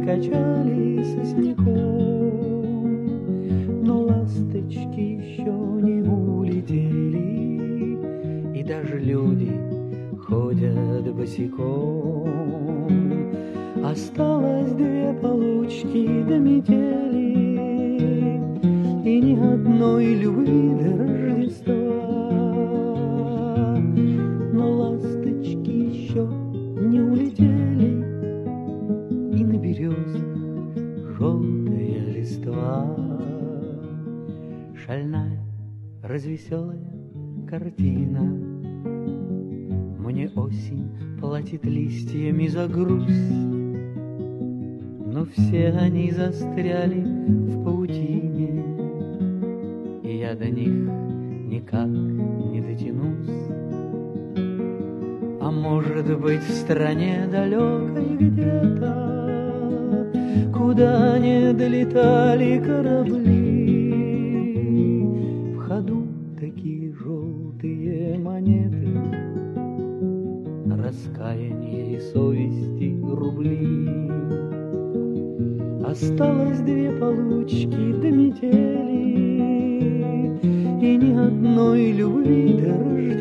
качали сосняком, но ласточки еще не улетели, и даже люди ходят босиком. Осталось 2 получки до метели, и ни одной любви до Рождества. Но ласточки еще не улетели, и на березах желтая листва. Шальная, развеселая картина. Мне осень платит листьями за грусть, но все они застряли в паутине, и я до них никак не дотянусь. А может быть, в стране далекой где-то, куда не долетали корабли, в ходу такие желтые монеты, раскаяние и совести рубли. Осталось 2 получки до метели, и ни одной любви до Рождества.